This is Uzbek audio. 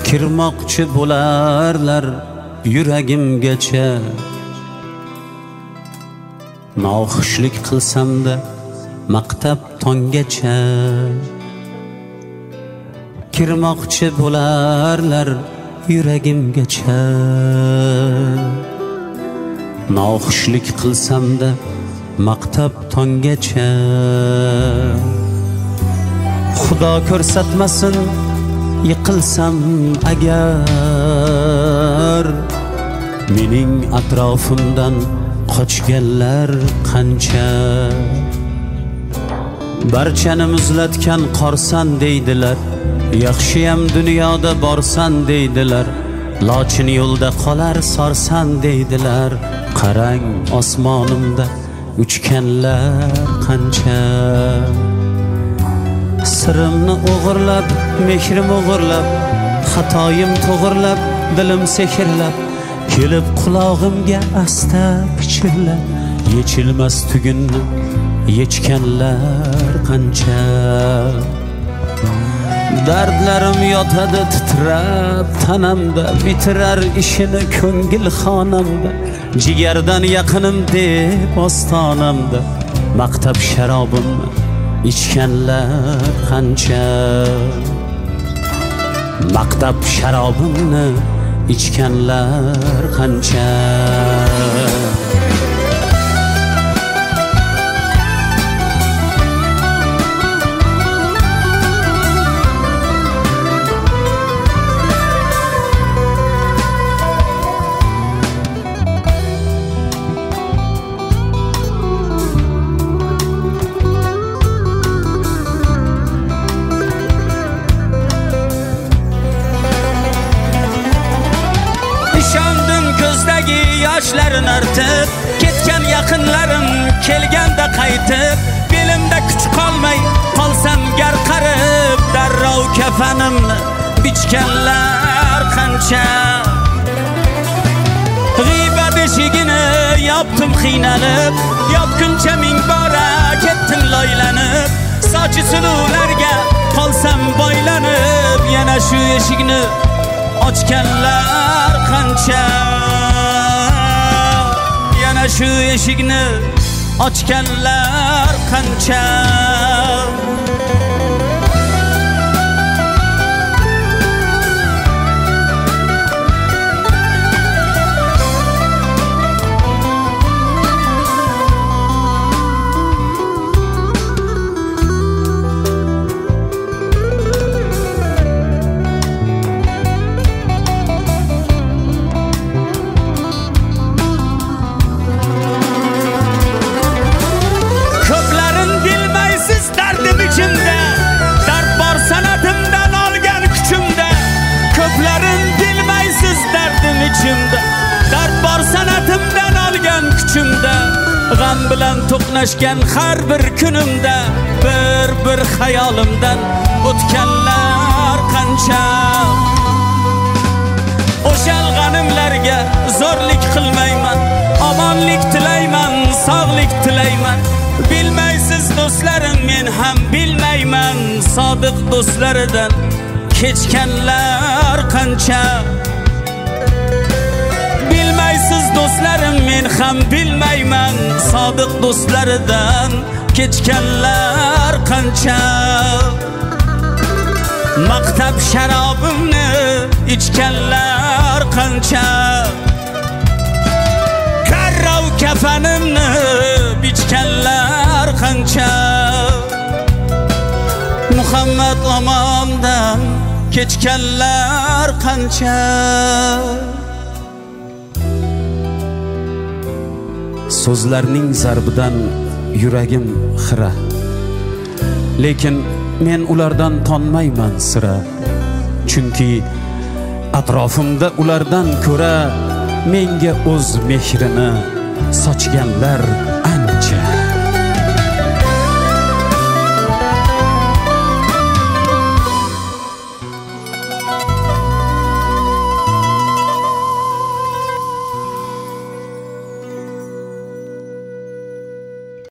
kirmoqchi bo'larlar yuragimgacha. Noxushlik qilsam-da maqtab tonggacha. Kirmoqchi bo'larlar yuragimgacha. Noxushlik qilsam-da maqtab tonggacha. Xudo ko'rsatmasin yiqilsam agar, mening atrofimdan qochganlar qancha. Barchani muzlatgan qorsan deydilar, yaxshiyam dunyoda borsan deydilar. Lochin yo'lda qolar sorsan deydilar. Qarang osmonimda uchganlar qancha. Sirimni o'g'irlab, mehrim o'g'irlab, xatoyim to'g'irlab, dilim sehrlab, kelib qulog'imga asta pichirlab, yechilmas tugunni yechganlar qancha. Dardlarim yotadi titrab tanamda, bitirar ishini ko'ngil xonamda. Jigardan yaqinim deb ostonamda, maqtab sharobimni ichganlar qancha. Maqtab sharobimni ichganlar qancha. Yoshlarni artib ketgan yaqinlarim kelganda qaytib, belimda kuch qolmay qolsam garqarib, darrov kafanimni bichganlar qancha. G'iybat eshigini yopdim qiynalib, yopguncha ming bora ketdim loylanib. Sochi suluvlarga qolsam boylanib, yana shu eshikni ochganlar qancha. Shu eshikni ochganlar qancha. Dard bor sanatimdan olgan kuchimda, g'am bilan to'qnashgan har bir kunimda, bir xayolimdan o'tganlar qancha. O'shal g'animlarga zo'rlik qilmayman, omonlik tilayman, sog'lik tilayman. Bilmaysiz do'stlarim, men ham bilmayman, sodiq do'stlaridan kechganlar qancha. Bilmaysiz do'stlarim, men ham bilmayman, sodiq do'stlaridan kechganlar qancha. Maqtab sharobimni ichganlar qancha. Karrov kafanimni bichganlar qancha. Muhammad omondan kechganlar qancha. So'zlarning zarbidan yuragim xira, lekin men ulardan tonmayman sira. Chunki atrofimda ulardan ko'ra menga o'z mehrini sochganlar ancha.